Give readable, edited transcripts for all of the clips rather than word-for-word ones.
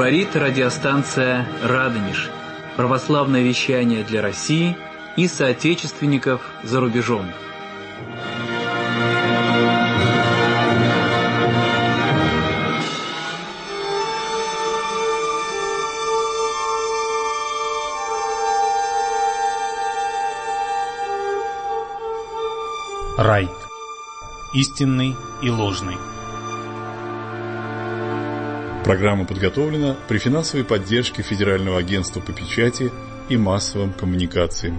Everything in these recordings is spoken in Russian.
Говорит радиостанция «Радонеж». Православное вещание для России и соотечественников за рубежом. Рай. Истинный и ложный. Программа подготовлена при финансовой поддержке Федерального агентства по печати и массовым коммуникациям.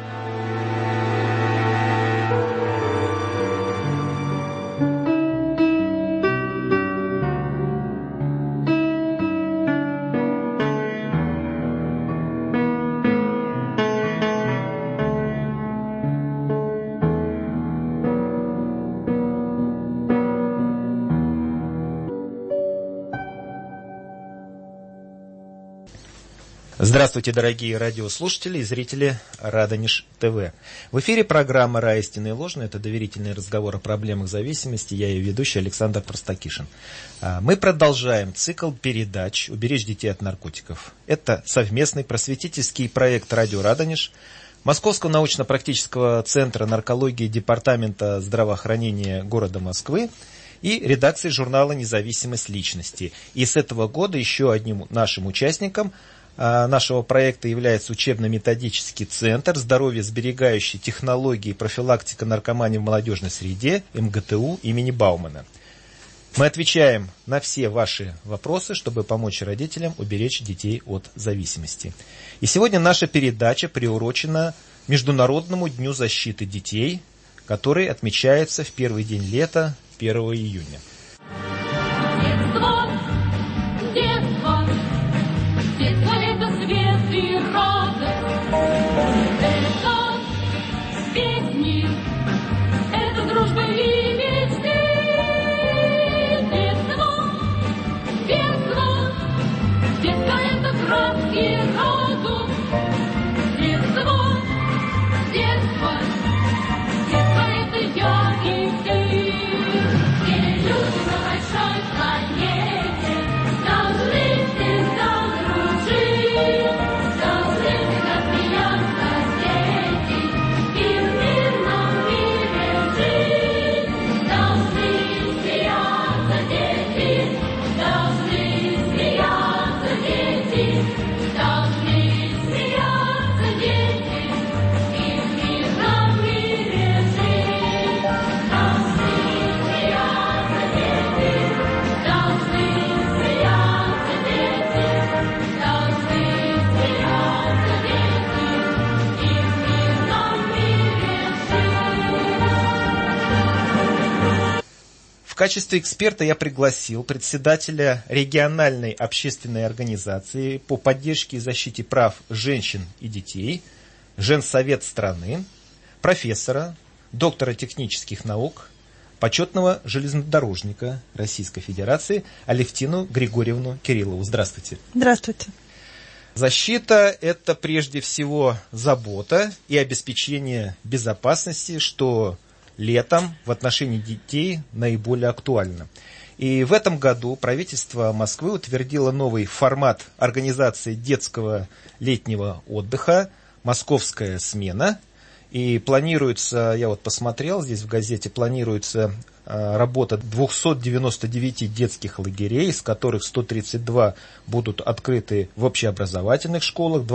Здравствуйте, дорогие радиослушатели и зрители Радонеж ТВ. В эфире программа «Рай, истинный и ложный». Это доверительный разговор о проблемах зависимости. Я ее ведущий Александр Простакишин. Мы продолжаем цикл передач «Уберечь детей от наркотиков». Это совместный просветительский проект «Радио Радонеж», Московского научно-практического центра наркологии Департамента здравоохранения города Москвы и редакции журнала «Независимость личности». И с этого года еще одним нашим участником нашего проекта является учебно-методический центр здоровье-сберегающей технологии и профилактика наркомании в молодежной среде МГТУ имени Баумана. Мы отвечаем на все ваши вопросы, чтобы помочь родителям уберечь детей от зависимости. И сегодня наша передача приурочена Международному дню защиты детей, который отмечается в первый день лета, 1 июня. В качестве эксперта я пригласил председателя региональной общественной организации по поддержке и защите прав женщин и детей, Женсовет страны, профессора, доктора технических наук, почетного железнодорожника Российской Федерации Алевтину Григорьевну Кириллову. Здравствуйте. Здравствуйте. Защита – это прежде всего забота и обеспечение безопасности, что летом в отношении детей наиболее актуально. И в этом году правительство Москвы утвердило новый формат организации детского летнего отдыха «Московская смена». И планируется, я вот посмотрел, здесь в газете планируется работа 299 детских лагерей, из которых 132 будут открыты в общеобразовательных школах,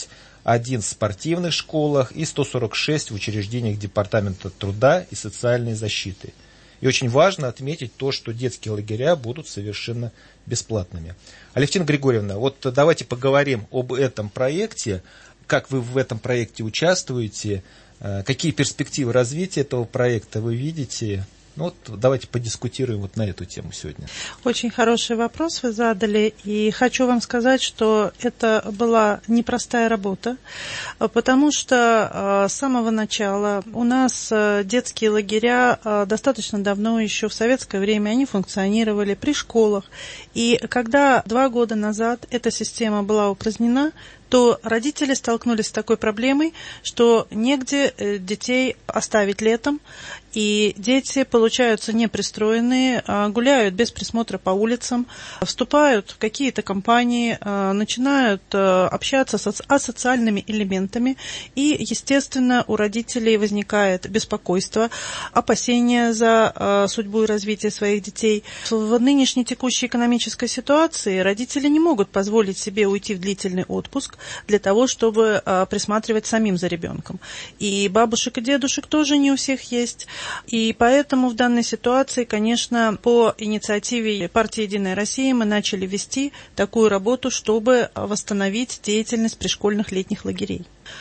21 в спортивных школах и 146 в учреждениях Департамента труда и социальной защиты. И очень важно отметить то, что детские лагеря будут совершенно бесплатными. Алевтина Григорьевна, вот давайте поговорим об этом проекте. Как вы в этом проекте участвуете? Какие перспективы развития этого проекта вы видите? Ну, вот давайте подискутируем вот на эту тему сегодня. Очень хороший вопрос вы задали, и хочу вам сказать, что это была непростая работа, потому что с самого начала у нас детские лагеря достаточно давно, еще в советское время, они функционировали при школах, и когда 2 года назад эта система была упразднена, то родители столкнулись с такой проблемой, что негде детей оставить летом, И дети получаются непристроенные, гуляют без присмотра по улицам, вступают в какие-то компании, начинают общаться с асоциальными элементами, и, естественно, у родителей возникает беспокойство, опасения за судьбу и развитие своих детей. В нынешней текущей экономической ситуации родители не могут позволить себе уйти в длительный отпуск для того, чтобы присматривать самим за ребенком. И бабушек и дедушек тоже не у всех есть. И поэтому в данной ситуации, конечно, по инициативе партии «Единая Россия» мы начали вести такую работу, чтобы восстановить деятельность пришкольных летних лагерей.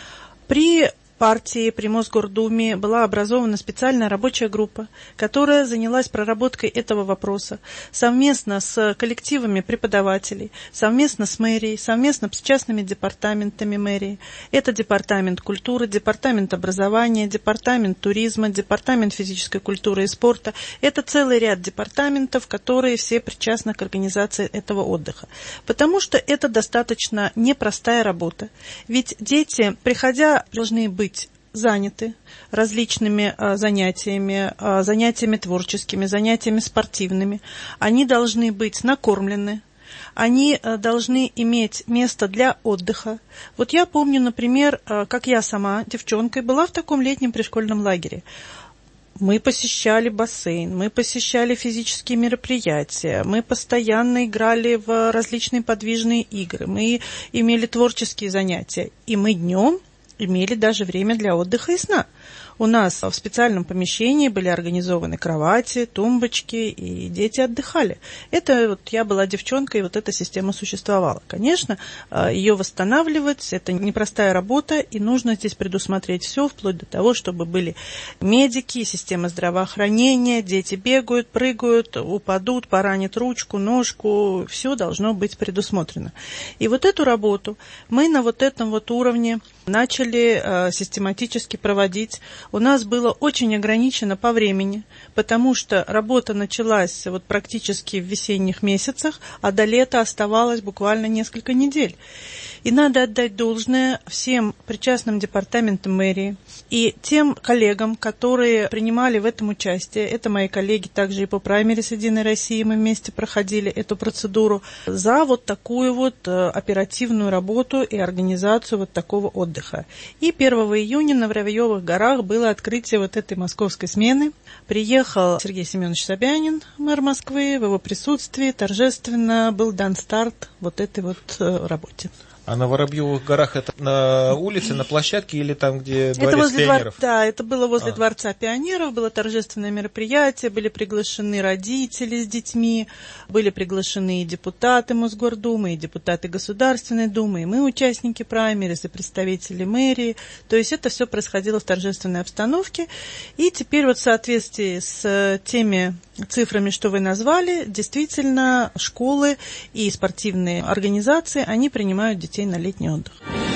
При партии, при Мосгордуме была образована специальная рабочая группа, которая занялась проработкой этого вопроса совместно с коллективами преподавателей, совместно с мэрией, совместно с частными департаментами мэрии. Это департамент культуры, департамент образования, департамент туризма, департамент физической культуры и спорта. Это целый ряд департаментов, которые все причастны к организации этого отдыха. Потому что это достаточно непростая работа. Ведь дети, приходя, должны быть заняты различными занятиями творческими, занятиями спортивными. Они должны быть накормлены, они должны иметь место для отдыха. Вот я помню, например, как я сама девчонкой была в таком летнем пришкольном лагере. Мы посещали бассейн, мы посещали физические мероприятия, мы постоянно играли в различные подвижные игры, мы имели творческие занятия, и мы днем имели даже время для отдыха и сна. У нас в специальном помещении были организованы кровати, тумбочки, и дети отдыхали. Это вот я была девчонкой, и вот эта система существовала. Конечно, ее восстанавливать – это непростая работа, и нужно здесь предусмотреть все, вплоть до того, чтобы были медики, система здравоохранения, дети бегают, прыгают, упадут, поранят ручку, ножку, все должно быть предусмотрено. И вот эту работу мы на вот этом вот уровне начали систематически проводить. У нас было очень ограничено по времени, потому что работа началась вот практически в весенних месяцах, а до лета оставалось буквально несколько недель. И надо отдать должное всем причастным департаментам мэрии и тем коллегам, которые принимали в этом участие. Это мои коллеги также и по праймерис «Единой России», мы вместе проходили эту процедуру, за вот такую вот оперативную работу и организацию вот такого отдыха. И 1 июня на Воробьевых горах было открытие вот этой московской смены. Приехал Сергей Семенович Собянин, мэр Москвы, в его присутствии торжественно был дан старт вот этой вот работе. А на Воробьевых горах это на улице, на площадке или там, где дворец пионеров? Да, это было возле Дворца пионеров, было торжественное мероприятие, были приглашены родители с детьми, были приглашены и депутаты Мосгордумы, и депутаты Государственной Думы, и мы, участники праймерис, и представители мэрии. То есть это все происходило в торжественной обстановке. И теперь вот в соответствии с теми цифрами, что вы назвали, действительно школы и спортивные организации, они принимают детей на летний отдых.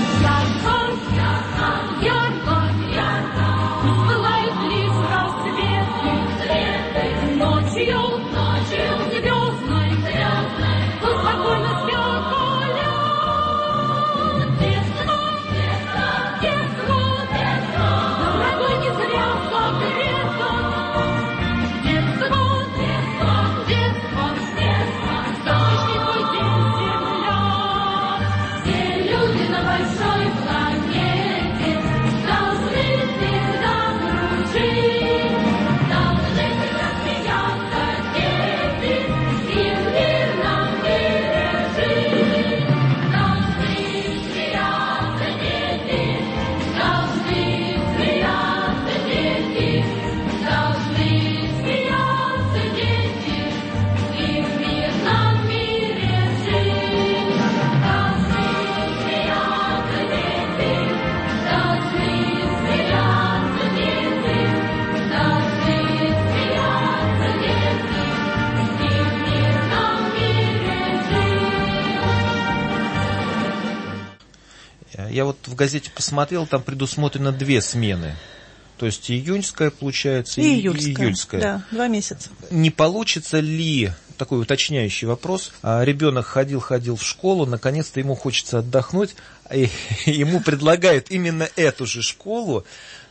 Я вот в газете посмотрел, там предусмотрено 2 смены. То есть июньская, получается, и июльская. Да, 2 месяца. Не получится ли, такой уточняющий вопрос, ребенок ходил в школу, наконец-то ему хочется отдохнуть, и ему предлагают именно эту же школу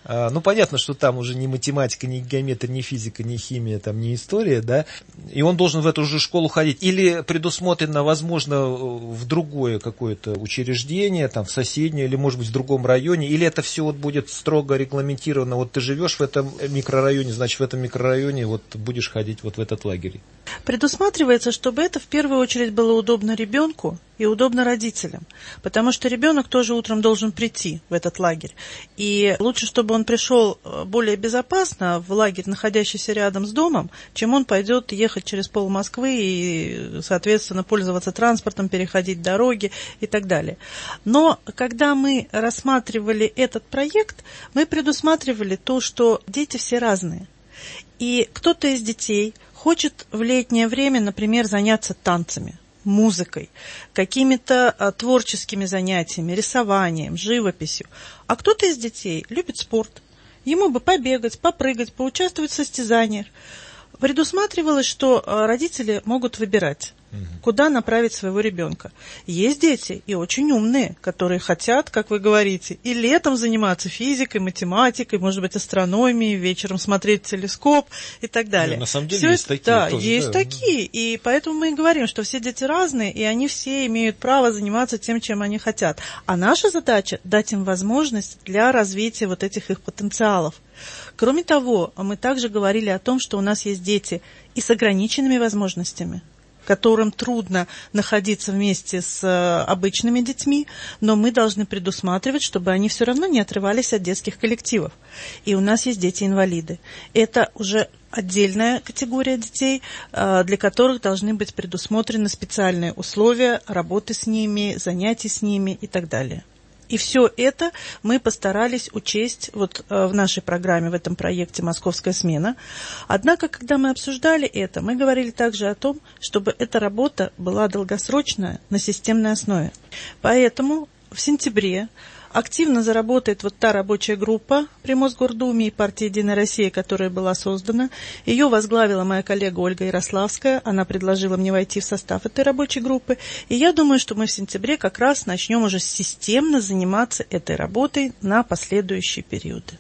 Ну, понятно, что там уже ни математика, ни геометрия, ни физика, ни химия, там, ни история, да, и он должен в эту же школу ходить. Или предусмотрено, возможно, в другое какое-то учреждение, там, в соседнее, или, может быть, в другом районе, или это все вот будет строго регламентировано, вот ты живешь в этом микрорайоне, значит, в этом микрорайоне вот будешь ходить вот в этот лагерь. Предусматривается, чтобы это в первую очередь было удобно ребенку и удобно родителям, потому что ребенок тоже утром должен прийти в этот лагерь. И лучше, чтобы он пришел более безопасно в лагерь, находящийся рядом с домом, чем он пойдет ехать через пол Москвы и, соответственно, пользоваться транспортом, переходить дороги и так далее. Но когда мы рассматривали этот проект, мы предусматривали то, что дети все разные. И кто-то из детей хочет в летнее время, например, заняться танцами, музыкой, какими-то творческими занятиями, рисованием, живописью. А кто-то из детей любит спорт. Ему бы побегать, попрыгать, поучаствовать в состязаниях. Предусматривалось, что родители могут выбирать, куда направить своего ребенка. Есть дети, и очень умные, которые хотят, как вы говорите, и летом заниматься физикой, математикой, может быть, астрономией, вечером смотреть телескоп и так далее. На самом деле все есть это, такие. Да, тоже, есть да. такие. И поэтому мы и говорим, что все дети разные, и они все имеют право заниматься тем, чем они хотят. А наша задача – дать им возможность для развития вот этих их потенциалов. Кроме того, мы также говорили о том, что у нас есть дети и с ограниченными возможностями, которым трудно находиться вместе с обычными детьми, но мы должны предусматривать, чтобы они все равно не отрывались от детских коллективов. И у нас есть дети-инвалиды. Это уже отдельная категория детей, для которых должны быть предусмотрены специальные условия работы с ними, занятий с ними и так далее. И все это мы постарались учесть вот в нашей программе, в этом проекте «Московская смена». Однако, когда мы обсуждали это, мы говорили также о том, чтобы эта работа была долгосрочная, на системной основе. Поэтому в сентябре активно заработает вот та рабочая группа при Мосгордуме и партии «Единая Россия», которая была создана. Ее возглавила моя коллега Ольга Ярославская. Она предложила мне войти в состав этой рабочей группы. И я думаю, что мы в сентябре как раз начнем уже системно заниматься этой работой на последующие периоды.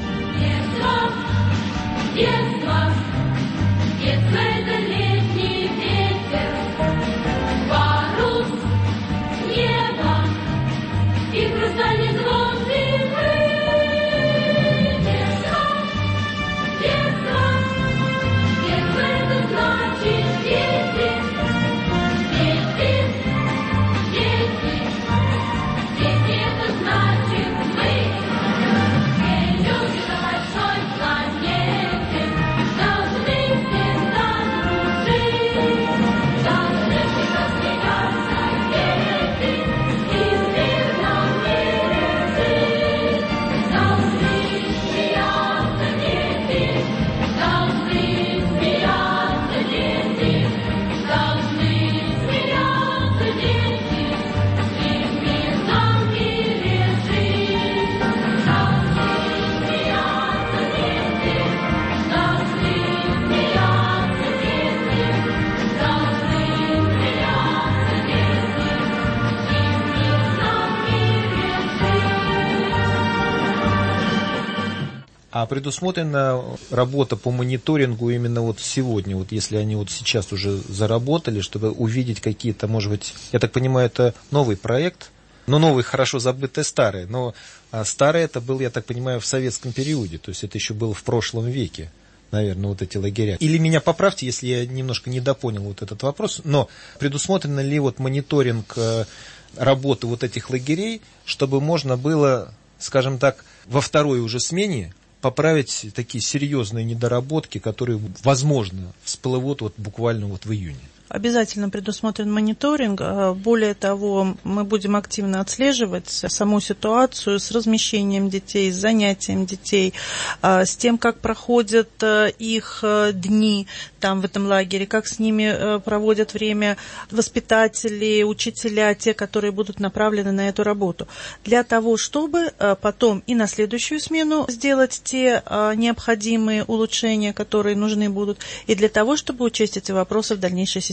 А предусмотрена работа по мониторингу именно вот сегодня, вот если они вот сейчас уже заработали, чтобы увидеть какие-то, может быть, я так понимаю, это новый проект, но новый хорошо забытый старый, но старый это был, я так понимаю, в советском периоде, то есть это еще было в прошлом веке, наверное, вот эти лагеря. Или меня поправьте, если я немножко недопонял вот этот вопрос, но предусмотрен ли вот мониторинг работы вот этих лагерей, чтобы можно было, скажем так, во второй уже смене поправить такие серьезные недоработки, которые, возможно, всплывут вот буквально вот в июне? Обязательно предусмотрен мониторинг. Более того, мы будем активно отслеживать саму ситуацию с размещением детей, с занятием детей, с тем, как проходят их дни там в этом лагере, как с ними проводят время воспитатели, учителя, те, которые будут направлены на эту работу. Для того, чтобы потом и на следующую смену сделать те необходимые улучшения, которые нужны будут, и для того, чтобы учесть эти вопросы в дальнейшей системе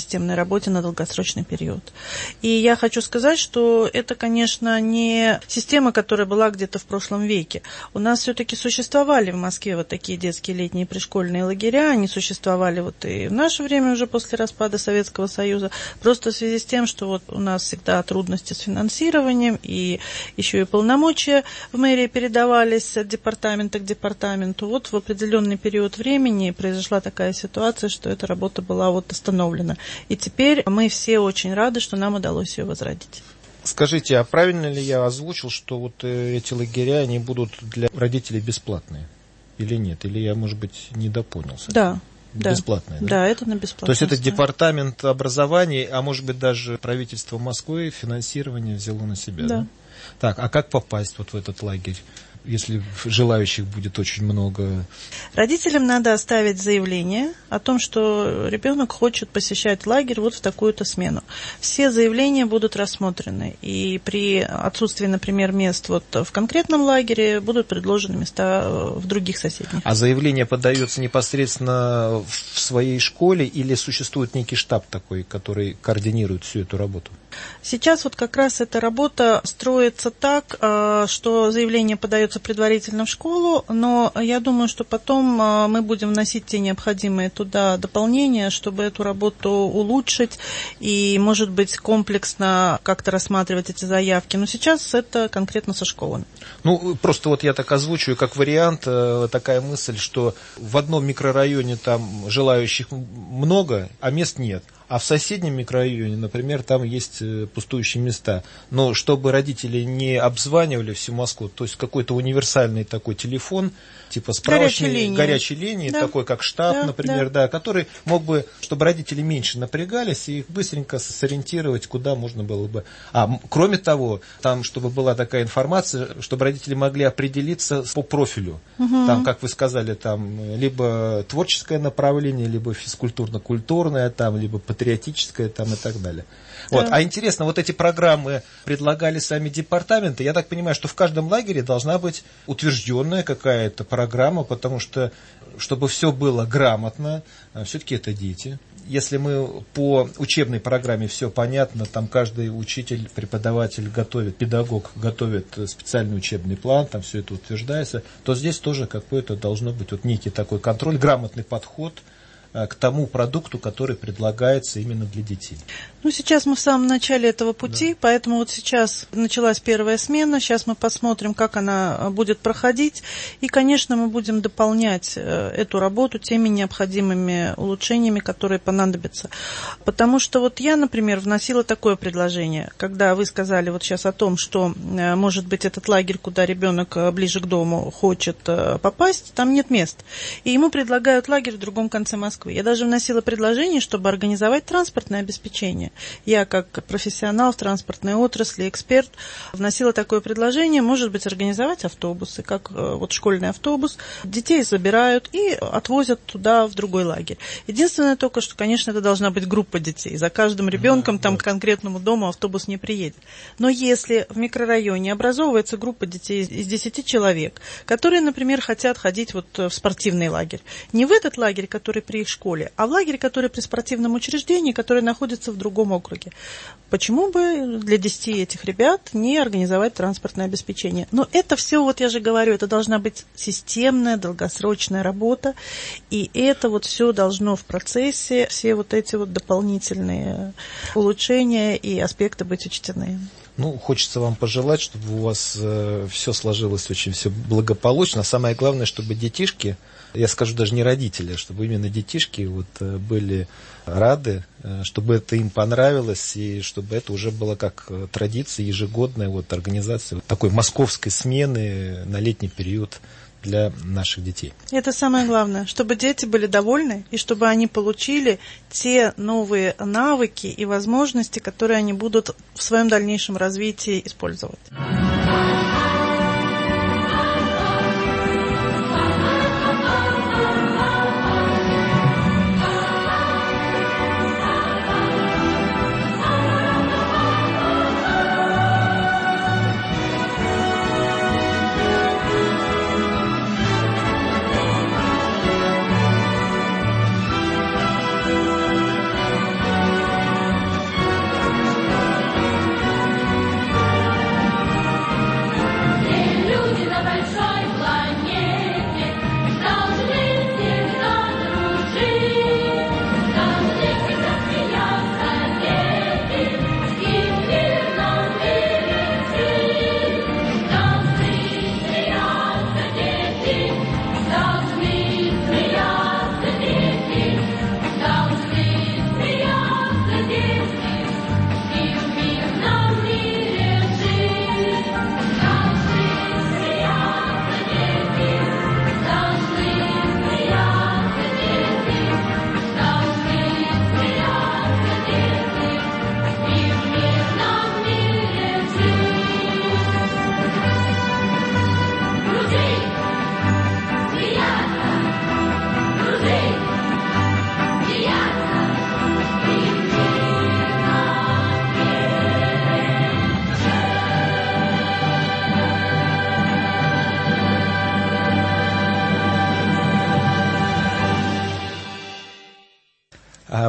системной работе на долгосрочный период. И я хочу сказать, что это, конечно, не система, которая была где-то в прошлом веке. У нас все-таки существовали в Москве вот такие детские летние пришкольные лагеря, они существовали вот и в наше время уже после распада Советского Союза, просто в связи с тем, что вот у нас всегда трудности с финансированием, и еще и полномочия в мэрии передавались от департамента к департаменту. Вот в определенный период времени произошла такая ситуация, что эта работа была вот остановлена. И теперь мы все очень рады, что нам удалось ее возродить. Скажите, а правильно ли я озвучил, что вот эти лагеря, они будут для родителей бесплатные? Или нет? Или я, может быть, недопонял? Да. Бесплатные, да? Да, это на бесплатно. То есть это департамент образования, а может быть даже правительство Москвы финансирование взяло на себя, да? Так, а как попасть вот в этот лагерь, если желающих будет очень много? Родителям надо оставить заявление о том, что ребенок хочет посещать лагерь вот в такую-то смену. Все заявления будут рассмотрены, и при отсутствии, например, мест вот в конкретном лагере будут предложены места в других соседних. А заявление подается непосредственно в своей школе или существует некий штаб такой, который координирует всю эту работу? Сейчас вот как раз эта работа строится так, что заявление подается предварительно в школу, но я думаю, что потом мы будем вносить те необходимые туда дополнения, чтобы эту работу улучшить и, может быть, комплексно как-то рассматривать эти заявки. Но сейчас это конкретно со школами. Ну, просто вот я так озвучиваю как вариант, такая мысль, что в одном микрорайоне там желающих много, а мест нет. А в соседнем микрорайоне, например, там есть пустующие места. Но чтобы родители не обзванивали всю Москву, то есть какой-то универсальный такой телефон, типа справочной горячей линии, да, такой как штаб, да, например, да, который мог бы, чтобы родители меньше напрягались и их быстренько сориентировать, куда можно было бы. Кроме того, там, чтобы была такая информация, чтобы родители могли определиться по профилю. Угу. Там, как вы сказали, там либо творческое направление, либо физкультурно-культурное, там, либо патриотическое, там, и так далее. Да. Вот. А интересно, вот эти программы предлагали сами департаменты. Я так понимаю, что в каждом лагере должна быть утвержденная какая-то программа, потому что, чтобы все было грамотно, все-таки это дети. Если мы по учебной программе все понятно, там каждый учитель, преподаватель готовит, педагог готовит специальный учебный план, там все это утверждается, то здесь тоже какой-то должно быть вот некий такой контроль, грамотный подход к тому продукту, который предлагается именно для детей. Ну, сейчас мы в самом начале этого пути, да. Поэтому вот сейчас началась первая смена, сейчас мы посмотрим, как она будет проходить, и, конечно, мы будем дополнять эту работу теми необходимыми улучшениями, которые понадобятся. Потому что вот я, например, вносила такое предложение, когда вы сказали вот сейчас о том, что, может быть, этот лагерь, куда ребенок ближе к дому хочет попасть, там нет мест, и ему предлагают лагерь в другом конце Москвы. Я даже вносила предложение, чтобы организовать транспортное обеспечение. Я, как профессионал в транспортной отрасли, эксперт, вносила такое предложение, может быть, организовать автобусы, как вот школьный автобус. Детей забирают и отвозят туда, в другой лагерь. Единственное только, что, конечно, это должна быть группа детей. За каждым ребенком там к конкретному дому автобус не приедет. Но если в микрорайоне образовывается группа детей из 10 человек, которые, например, хотят ходить вот в спортивный лагерь, не в этот лагерь, который при их школе, а в лагере, который при спортивном учреждении, который находится в другом округе. Почему бы для 10 этих ребят не организовать транспортное обеспечение? Но это все, вот я же говорю, это должна быть системная, долгосрочная работа, и это вот все должно в процессе, все вот эти вот дополнительные улучшения и аспекты быть учтены. Ну, хочется вам пожелать, чтобы у вас все сложилось очень все благополучно. Самое главное, чтобы детишки, я скажу даже не родители, чтобы именно детишки вот были рады, чтобы это им понравилось, и чтобы это уже было как традиция ежегодная вот организация вот такой московской смены на летний период для наших детей. Это самое главное, чтобы дети были довольны, и чтобы они получили те новые навыки и возможности, которые они будут в своем дальнейшем развитии использовать.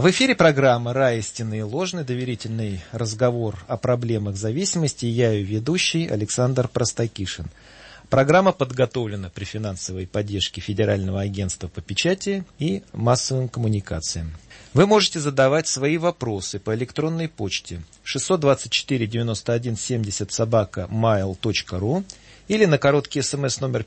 В эфире программа «Рай, истинный и ложный», доверительный разговор о проблемах зависимости. Я ее ведущий Александр Простакишин. Программа подготовлена при финансовой поддержке Федерального агентства по печати и массовым коммуникациям. Вы можете задавать свои вопросы по электронной почте 624-91-70 или на короткий смс номер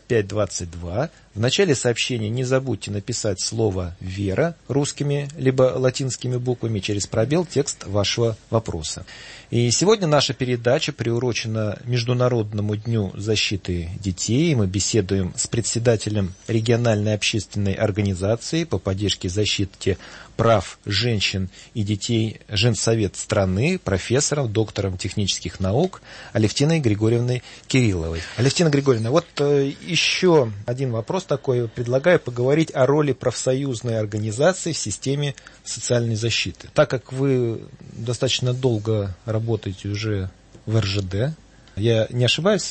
5522. В начале сообщения не забудьте написать слово «Вера» русскими либо латинскими буквами, через пробел текст вашего вопроса. И сегодня наша передача приурочена Международному дню защиты детей. Мы беседуем с председателем региональной общественной организации по поддержке и защите прав женщин и детей Женсовет страны, профессором, доктором технических наук Алевтиной Григорьевной Кирилловой. Алевтина Григорьевна, вот еще один вопрос такой. Предлагаю поговорить о роли профсоюзной организации в системе социальной защиты. Так как вы достаточно долго работаете уже в РЖД, я не ошибаюсь?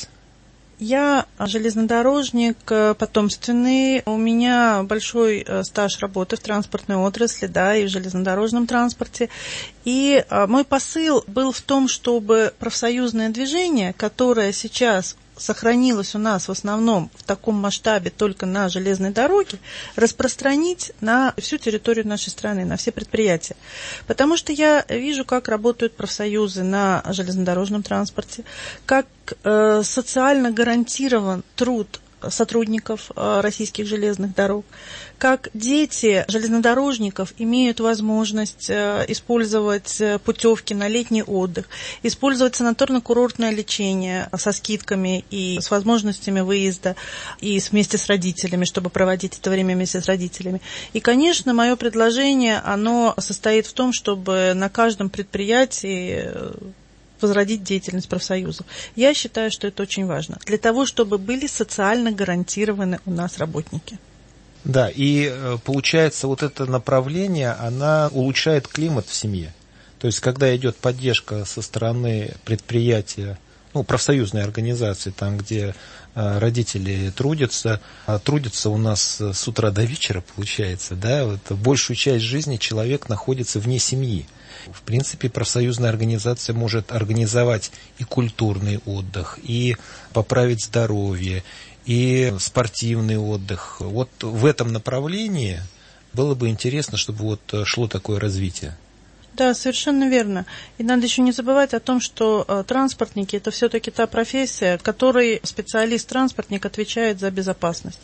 Я железнодорожник потомственный, у меня большой стаж работы в транспортной отрасли, да, и в железнодорожном транспорте. И мой посыл был в том, чтобы профсоюзное движение, которое сейчас сохранилось у нас в основном в таком масштабе только на железной дороге, распространить на всю территорию нашей страны, на все предприятия. Потому что я вижу, как работают профсоюзы на железнодорожном транспорте, как социально гарантирован труд сотрудников российских железных дорог, как дети железнодорожников имеют возможность использовать путевки на летний отдых, использовать санаторно-курортное лечение со скидками и с возможностями выезда и вместе с родителями, чтобы проводить это время вместе с родителями. И, конечно, мое предложение, оно состоит в том, чтобы на каждом предприятии возродить деятельность профсоюзов. Я считаю, что это очень важно, для того, чтобы были социально гарантированы у нас работники. Да, и получается, вот это направление, она улучшает климат в семье. То есть, когда идет поддержка со стороны предприятия, профсоюзной организации, там, где родители трудятся, трудятся у нас с утра до вечера, получается, да, вот большую часть жизни человек находится вне семьи. В принципе, профсоюзная организация может организовать и культурный отдых, и поправить здоровье, и спортивный отдых. Вот в этом направлении было бы интересно, чтобы вот шло такое развитие. Да, совершенно верно. И надо еще не забывать о том, что транспортники – это все-таки та профессия, которой специалист-транспортник отвечает за безопасность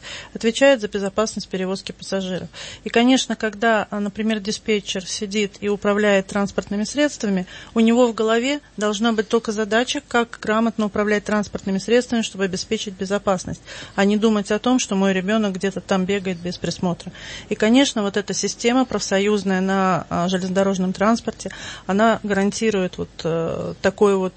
перевозки пассажиров. И, конечно, когда, например, диспетчер сидит и управляет транспортными средствами, у него в голове должна быть только задача, как грамотно управлять транспортными средствами, чтобы обеспечить безопасность, а не думать о том, что мой ребенок где-то там бегает без присмотра. И, конечно, вот эта система профсоюзная на железнодорожном транспорте, она гарантирует вот такую вот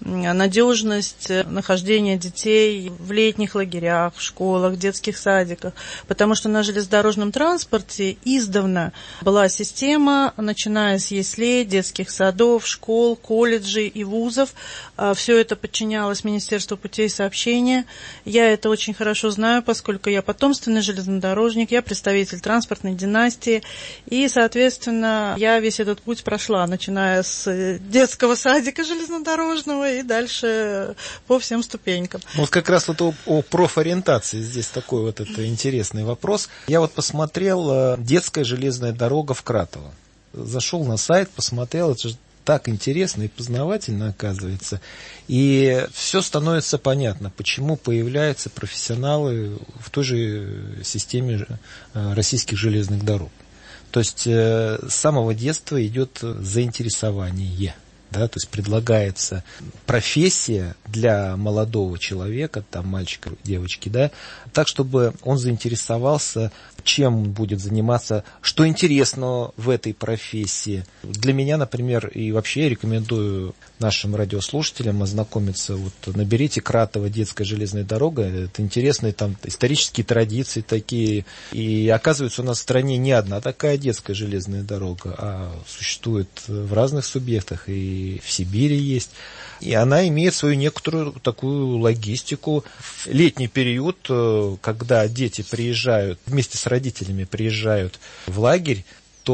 надежность нахождения детей в летних лагерях, в школах, в детских садиках. Потому что на железнодорожном транспорте издавна была система, начиная с яслей, детских садов, школ, колледжей и вузов. Все это подчинялось Министерству путей сообщения. Я это очень хорошо знаю, поскольку я потомственный железнодорожник, я представитель транспортной династии. И, соответственно, я весь этот путь прошла, начиная с детского садика железнодорожного и дальше по всем ступенькам. Вот как раз вот о профориентации здесь такой вот это интересный вопрос. Я вот посмотрел детская железная дорога в Кратово. Зашел на сайт, посмотрел, это же так интересно и познавательно оказывается. И все становится понятно, почему появляются профессионалы в той же системе российских железных дорог. То есть с самого детства идет заинтересование, да, то есть предлагается профессия для молодого человека, там мальчика, девочки, да, так, чтобы он заинтересовался, чем он будет заниматься, что интересного в этой профессии. Для меня, например, и вообще я рекомендую нашим радиослушателям ознакомиться, вот наберите Кратово детская железная дорога, это интересные там исторические традиции такие, и оказывается у нас в стране не одна такая детская железная дорога, а существует в разных субъектах, и в Сибири есть. И она имеет свою некоторую такую логистику. В летний период, когда дети приезжают, вместе с родителями приезжают в лагерь, то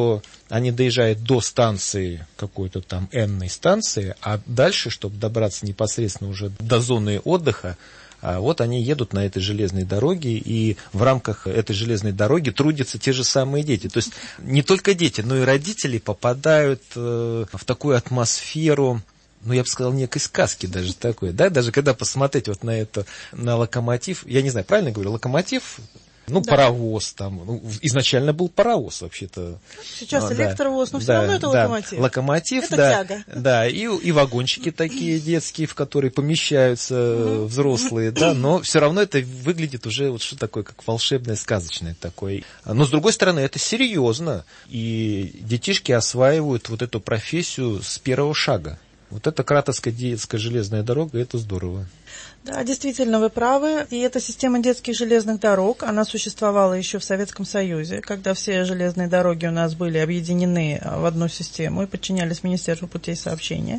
они доезжают до станции, какой-то там энной станции, а дальше, чтобы добраться непосредственно уже до зоны отдыха, вот они едут на этой железной дороге, и в рамках этой железной дороги трудятся те же самые дети. То есть не только дети, но и родители попадают в такую атмосферу, ну, я бы сказал, некой сказки даже такой, да, даже когда посмотреть вот на локомотив, я не знаю, правильно говорю, локомотив, ну, да. Паровоз там, ну, изначально был паровоз вообще-то. Сейчас электровоз, но все равно это локомотив. Локомотив, это да, тяга. Да, и вагончики такие детские, в которые помещаются взрослые, да, но все равно это выглядит уже вот что такое, как волшебное, сказочное такое. Но, с другой стороны, это серьезно, и детишки осваивают вот эту профессию с первого шага. Вот это Кратовская детская железная дорога, это здорово. Да, действительно, вы правы. И эта система детских железных дорог, она существовала еще в Советском Союзе, когда все железные дороги у нас были объединены в одну систему и подчинялись Министерству путей сообщения.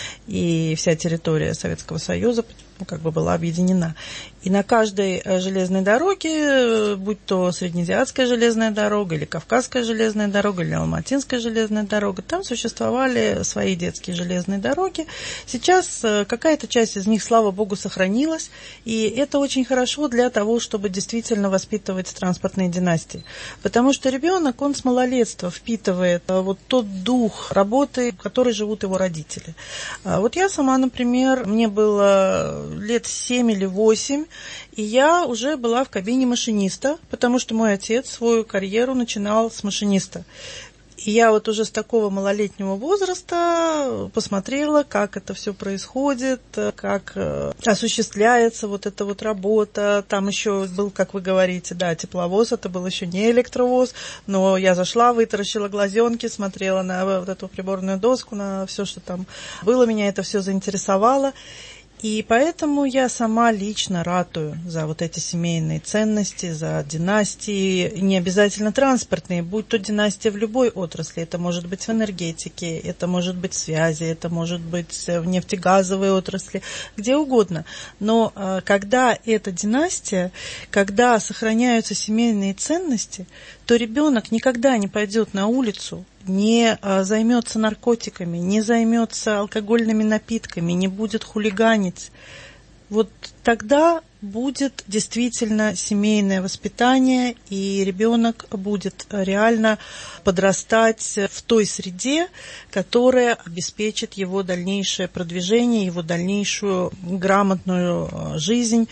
И вся территория Советского Союза как бы была объединена. И на каждой железной дороге, будь то Среднеазиатская железная дорога, или Кавказская железная дорога, или Алматинская железная дорога, там существовали свои детские железные дороги. Сейчас какая-то часть из них, слава богу, сохранилась, и это очень хорошо для того, чтобы действительно воспитывать транспортные династии. Потому что ребенок, он с малолетства впитывает вот тот дух работы, в которой живут его родители. Вот я сама, например, мне было лет 7 или 8, и я уже была в кабине машиниста, потому что мой отец свою карьеру начинал с машиниста. И я вот уже с такого малолетнего возраста посмотрела, как это все происходит, как осуществляется вот эта вот работа. Там еще был, как вы говорите, да, тепловоз, это был еще не электровоз, но я зашла, вытаращила глазенки, смотрела на вот эту приборную доску, на все, что там было, меня это все заинтересовало. И поэтому я сама лично ратую за вот эти семейные ценности, за династии, не обязательно транспортные, будь то династия в любой отрасли. Это может быть в энергетике, это может быть в связи, это может быть в нефтегазовой отрасли, где угодно. Но когда эта династия, когда сохраняются семейные ценности, то ребенок никогда не пойдет на улицу, не займется наркотиками, не займется алкогольными напитками, не будет хулиганить. Вот тогда будет действительно семейное воспитание, и ребенок будет реально подрастать в той среде, которая обеспечит его дальнейшее продвижение, его дальнейшую грамотную жизнь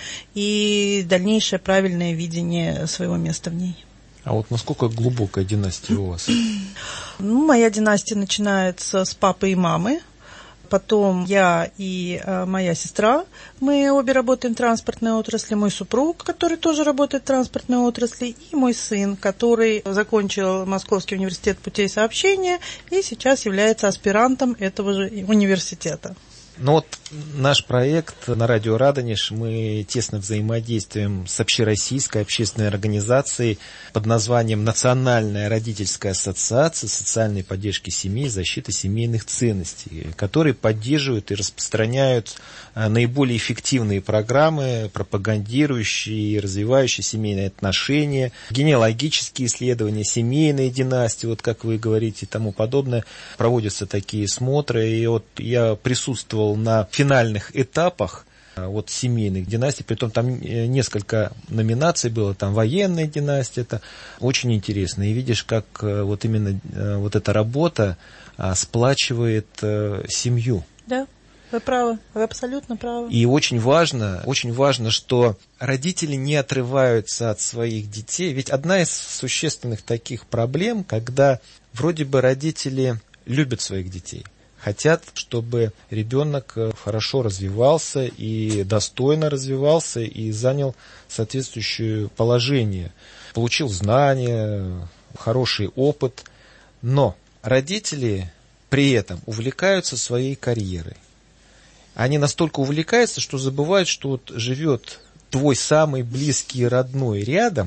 и дальнейшее правильное видение своего места в ней. А вот насколько глубокая династия у вас? Ну, моя династия начинается с папы и мамы. Потом я и моя сестра, мы обе работаем в транспортной отрасли, мой супруг, который тоже работает в транспортной отрасли, и мой сын, который закончил Московский университет путей сообщения и сейчас является аспирантом этого же университета. Ну вот наш проект на радио Радонеж, мы тесно взаимодействуем с общероссийской общественной организацией под названием Национальная родительская ассоциация социальной поддержки семьи и защиты семейных ценностей, которые поддерживают и распространяют наиболее эффективные программы, пропагандирующие и развивающие семейные отношения, генеалогические исследования, семейные династии, вот как вы говорите и тому подобное. Проводятся такие смотры, и вот я присутствовал на финальных этапах вот семейных династий, притом там несколько номинаций было, там военная династия, это очень интересно, и видишь, как вот именно вот эта работа сплачивает семью. Да, вы правы, вы абсолютно правы. И очень важно, что родители не отрываются от своих детей, ведь одна из существенных таких проблем, когда вроде бы родители любят своих детей, хотят, чтобы ребенок хорошо развивался и достойно развивался и занял соответствующее положение, получил знания, хороший опыт. Но родители при этом увлекаются своей карьерой. Они настолько увлекаются, что забывают, что вот живет твой самый близкий и родной рядом,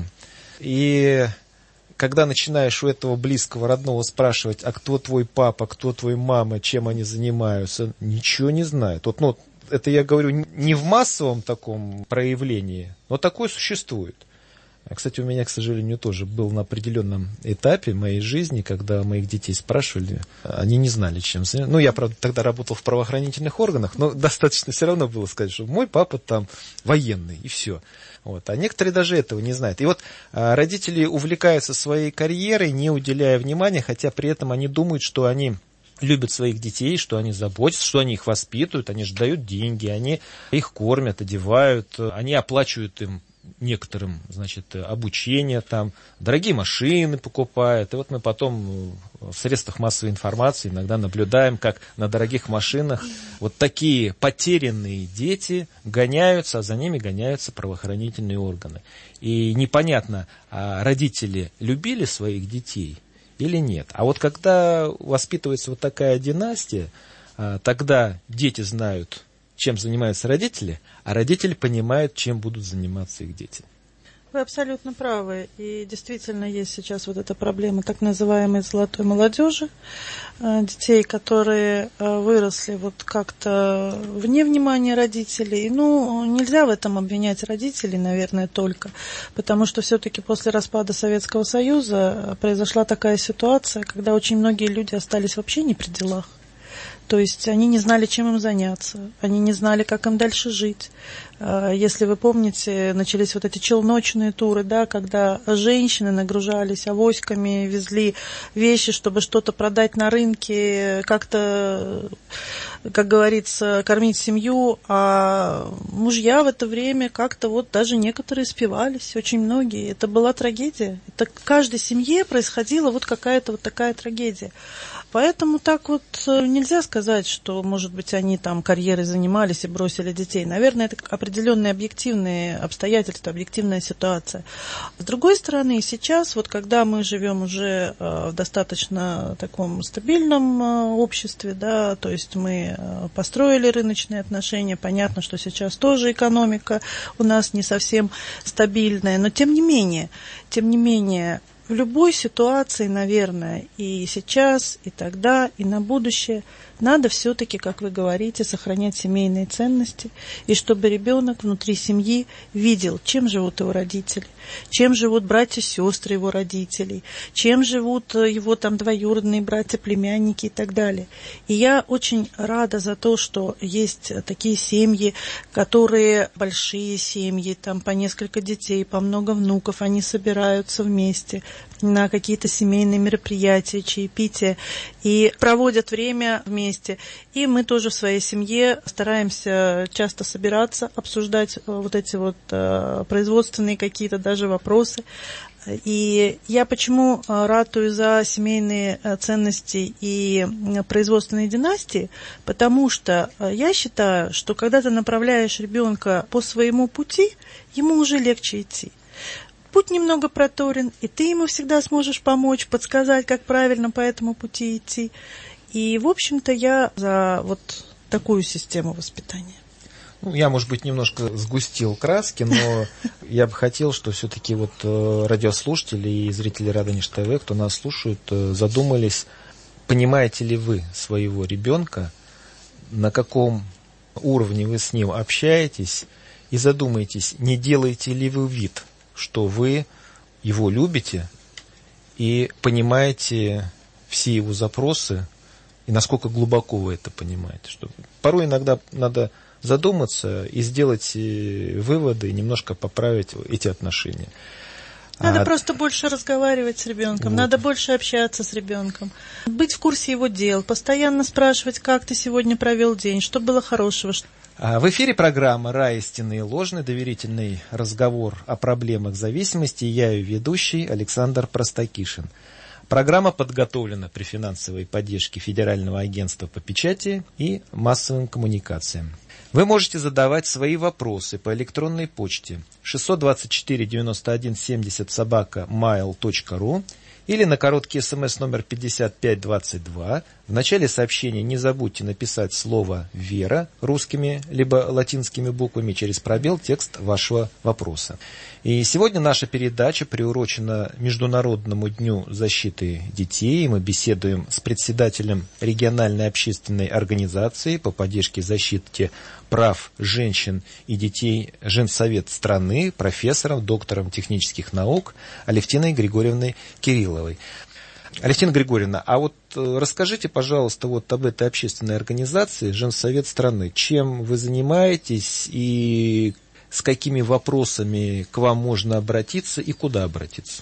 и когда начинаешь у этого близкого родного спрашивать, а кто твой папа, кто твой мама, чем они занимаются, ничего не знают. Вот, ну, это я говорю не в массовом таком проявлении, но такое существует. Кстати, у меня, к сожалению, тоже был на определенном этапе моей жизни, когда моих детей спрашивали, они не знали, чем заниматься. Ну, я, правда, тогда работал в правоохранительных органах, но достаточно все равно было сказать, что мой папа там военный, и все. Вот. А некоторые даже этого не знают. И вот родители увлекаются своей карьерой, не уделяя внимания, хотя при этом они думают, что они любят своих детей, что они заботятся, что они их воспитывают, они же дают деньги, они их кормят, одевают, они оплачивают им некоторым, значит, обучение там, дорогие машины покупают. И вот мы потом в средствах массовой информации иногда наблюдаем, как на дорогих машинах вот такие потерянные дети гоняются, а за ними гоняются правоохранительные органы. И непонятно, родители любили своих детей или нет. А вот когда воспитывается вот такая династия, тогда дети знают, чем занимаются родители, а родители понимают, чем будут заниматься их дети. Вы абсолютно правы. И действительно есть сейчас вот эта проблема так называемой золотой молодежи, детей, которые выросли вот как-то вне внимания родителей. Ну, нельзя в этом обвинять родителей, наверное, только, потому что все-таки после распада Советского Союза произошла такая ситуация, когда очень многие люди остались вообще не при делах. То есть они не знали, чем им заняться, они не знали, как им дальше жить. Если вы помните, начались вот эти челночные туры, да, когда женщины нагружались авоськами, везли вещи, чтобы что-то продать на рынке, как-то, как говорится, кормить семью, а мужья в это время как-то вот даже некоторые спивались, очень многие. Это была трагедия. Это в каждой семье происходила вот какая-то вот такая трагедия. Поэтому так вот нельзя сказать, что, может быть, они там карьерой занимались и бросили детей. Наверное, это определенные объективные обстоятельства, объективная ситуация. С другой стороны, сейчас, вот когда мы живем уже в достаточно таком стабильном обществе, да, то есть мы построили рыночные отношения, понятно, что сейчас тоже экономика у нас не совсем стабильная, но тем не менее, в любой ситуации, наверное, и сейчас, и тогда, и на будущее, надо все-таки, как вы говорите, сохранять семейные ценности, и чтобы ребенок внутри семьи видел, чем живут его родители, чем живут братья и сестры его родителей, чем живут его там двоюродные братья, племянники и так далее. И я очень рада за то, что есть такие семьи, которые большие семьи, там по несколько детей, по много внуков, они собираются вместе на какие-то семейные мероприятия, чаепития и проводят время вместе. И мы тоже в своей семье стараемся часто собираться, обсуждать вот эти вот производственные какие-то даже вопросы. И я почему ратую за семейные ценности и производственные династии? Потому что я считаю, что когда ты направляешь ребенка по своему пути, ему уже легче идти. Путь немного проторен, и ты ему всегда сможешь помочь, подсказать, как правильно по этому пути идти. И, в общем-то, я за вот такую систему воспитания. Ну, я, может быть, немножко сгустил краски, но я бы хотел, что все-таки вот радиослушатели и зрители Радонеж ТВ, кто нас слушает, задумались, понимаете ли вы своего ребенка, на каком уровне вы с ним общаетесь, и задумайтесь, не делаете ли вы вид, что вы его любите и понимаете все его запросы, и насколько глубоко вы это понимаете. Что порой иногда надо задуматься и сделать выводы, и немножко поправить эти отношения. Надо просто больше разговаривать с ребенком, вот. Надо больше общаться с ребенком, быть в курсе его дел, постоянно спрашивать, как ты сегодня провел день, что было хорошего. В эфире программа «Рай, истинный и ложный», доверительный разговор о проблемах зависимости. Я ее ведущий Александр Простакишин. Программа подготовлена при финансовой поддержке Федерального агентства по печати и массовым коммуникациям. Вы можете задавать свои вопросы по электронной почте 624-91-70 @mail.ru или на короткий смс номер 5522. В начале сообщения не забудьте написать слово «Вера» русскими либо латинскими буквами, через пробел текст вашего вопроса. И сегодня наша передача приурочена Международному дню защиты детей. Мы беседуем с председателем региональной общественной организации по поддержке и защите прав женщин и детей Женсовет страны, профессором, доктором технических наук Алевтиной Григорьевной Кирилловой. Алевтина Григорьевна, а вот расскажите, пожалуйста, вот об этой общественной организации Женсовет страны. Чем вы занимаетесь и с какими вопросами к вам можно обратиться и куда обратиться?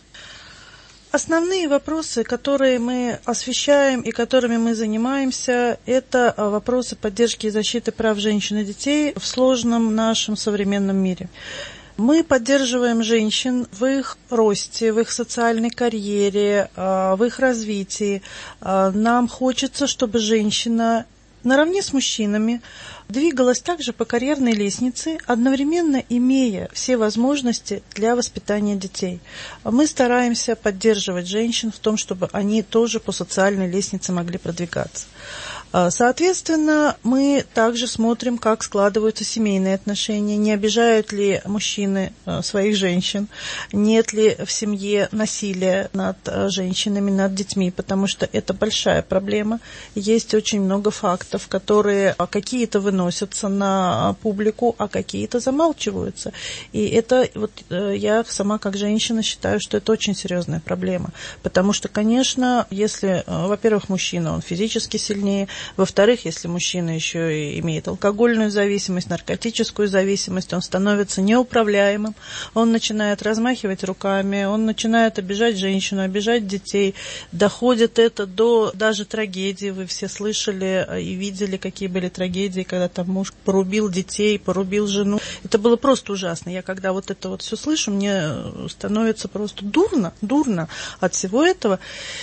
Основные вопросы, которые мы освещаем и которыми мы занимаемся, это вопросы поддержки и защиты прав женщин и детей в сложном нашем современном мире. Мы поддерживаем женщин в их росте, в их социальной карьере, в их развитии. Нам хочется, чтобы женщина наравне с мужчинами двигалась также по карьерной лестнице, одновременно имея все возможности для воспитания детей. Мы стараемся поддерживать женщин в том, чтобы они тоже по социальной лестнице могли продвигаться. Соответственно, мы также смотрим, как складываются семейные отношения, не обижают ли мужчины своих женщин, нет ли в семье насилия над женщинами, над детьми, потому что это большая проблема. Есть очень много фактов, которые какие-то выносятся на публику, а какие-то замалчиваются. И это вот я сама как женщина считаю, что это очень серьезная проблема, потому что, конечно, если, во-первых, мужчина, он физически сильнее, во-вторых, если мужчина еще и имеет алкогольную зависимость, наркотическую зависимость, он становится неуправляемым, он начинает размахивать руками, он начинает обижать женщину, обижать детей, доходит это до даже трагедии. Вы все слышали и видели, какие были трагедии, когда там муж порубил детей, порубил жену. Это было просто ужасно. Я когда вот это вот все слышу, мне становится просто дурно от всего этого.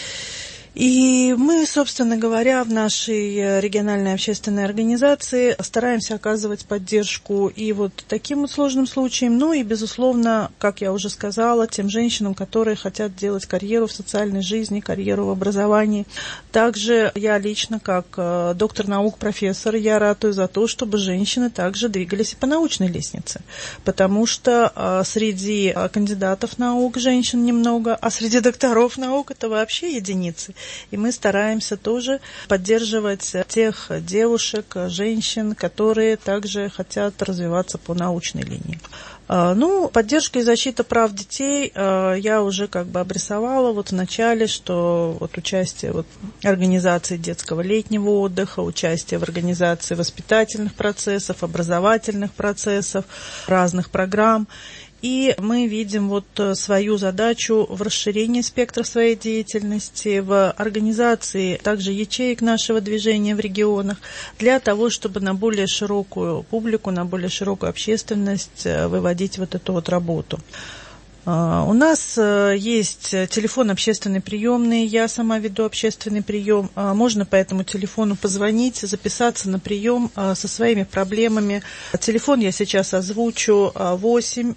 И мы, собственно говоря, в нашей региональной общественной организации стараемся оказывать поддержку и вот таким вот сложным случаям, ну и, безусловно, как я уже сказала, тем женщинам, которые хотят делать карьеру в социальной жизни, карьеру в образовании. Также я лично, как доктор наук, профессор, я ратую за то, чтобы женщины также двигались и по научной лестнице, потому что среди кандидатов наук женщин немного, а среди докторов наук это вообще единицы. И мы стараемся тоже поддерживать тех девушек, женщин, которые также хотят развиваться по научной линии. Ну, поддержка и защита прав детей я уже как бы обрисовала вот в начале, что вот участие вот организации детского летнего отдыха, участие в организации воспитательных процессов, образовательных процессов, разных программ. И мы видим вот свою задачу в расширении спектра своей деятельности, в организации также ячеек нашего движения в регионах, для того, чтобы на более широкую публику, на более широкую общественность выводить вот эту вот работу. У нас есть телефон общественный приемный, я сама веду общественный прием. Можно по этому телефону позвонить, записаться на прием со своими проблемами. Телефон я сейчас озвучу: 8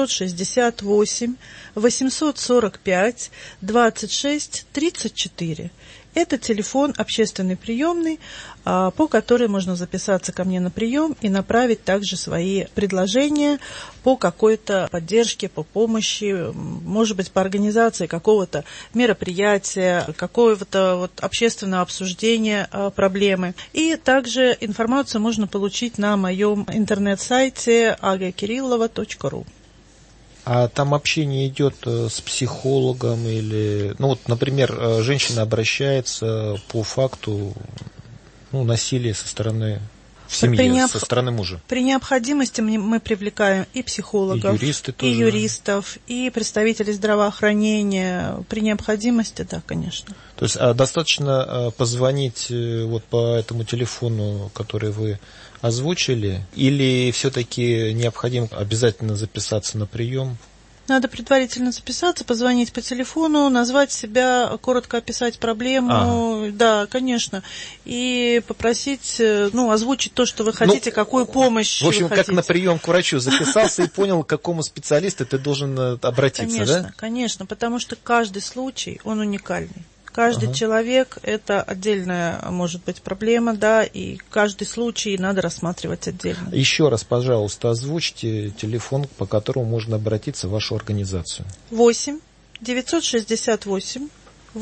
968 845 26 34. Это телефон общественный приемный, по которой можно записаться ко мне на прием и направить также свои предложения по какой-то поддержке, по помощи, может быть, по организации какого-то мероприятия, какого-то вот общественного обсуждения проблемы. И также информацию можно получить на моем интернет-сайте agkirillova.ru. А там общение идет с психологом или, ну вот, например, женщина обращается по факту насилия со стороны в семье, со стороны мужа. При необходимости мы привлекаем и психологов, и юристов, и представителей здравоохранения. При необходимости, да, конечно. То есть достаточно позвонить вот по этому телефону, который вы озвучили, или все-таки необходимо обязательно записаться на прием? Надо предварительно записаться, позвонить по телефону, назвать себя, коротко описать проблему, да, конечно, и попросить, озвучить то, что вы хотите, какую помощь вы хотите. В общем, как на прием к врачу записался и понял, к какому специалисту ты должен обратиться, конечно, да? Конечно, потому что каждый случай, он уникальный. Каждый человек – это отдельная, может быть, проблема, да, и каждый случай надо рассматривать отдельно. Еще раз, пожалуйста, озвучьте телефон, по которому можно обратиться в вашу организацию. 8 968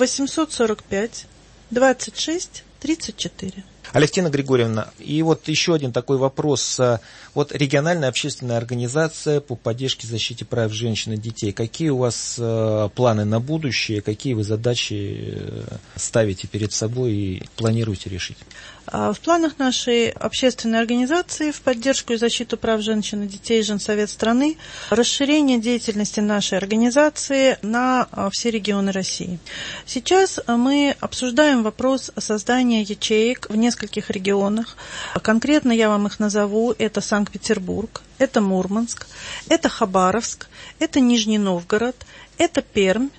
845 26 34. Алевтина Григорьевна, и вот еще один такой вопрос. Вот региональная общественная организация по поддержке и защите прав женщин и детей. Какие у вас планы на будущее, какие вы задачи ставите перед собой и планируете решить? В планах нашей общественной организации в поддержку и защиту прав женщин и детей Женсовет страны расширение деятельности нашей организации на все регионы России. Сейчас мы обсуждаем вопрос создания ячеек в нескольких регионах. Конкретно я вам их назову. Это Санкт-Петербург, это Мурманск, это Хабаровск, это Нижний Новгород, это Пермь.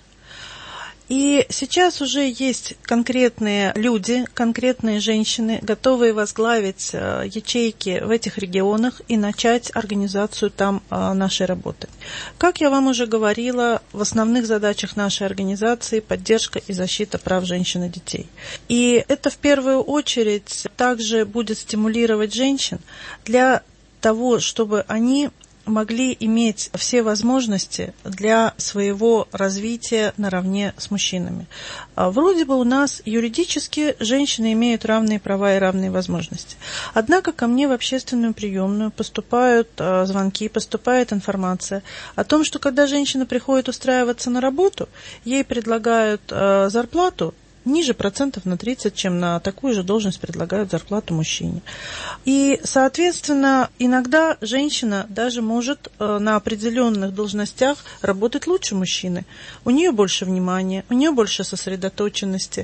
И сейчас уже есть конкретные люди, конкретные женщины, готовые возглавить ячейки в этих регионах и начать организацию там нашей работы. Как я вам уже говорила, в основных задачах нашей организации поддержка и защита прав женщин и детей. И это в первую очередь также будет стимулировать женщин для того, чтобы они могли иметь все возможности для своего развития наравне с мужчинами. Вроде бы у нас юридически женщины имеют равные права и равные возможности. Однако ко мне в общественную приемную поступают звонки, поступает информация о том, что когда женщина приходит устраиваться на работу, ей предлагают зарплату ниже процентов на 30, чем на такую же должность предлагают зарплату мужчине. И, соответственно, иногда женщина даже может на определенных должностях работать лучше мужчины. У нее больше внимания, у нее больше сосредоточенности.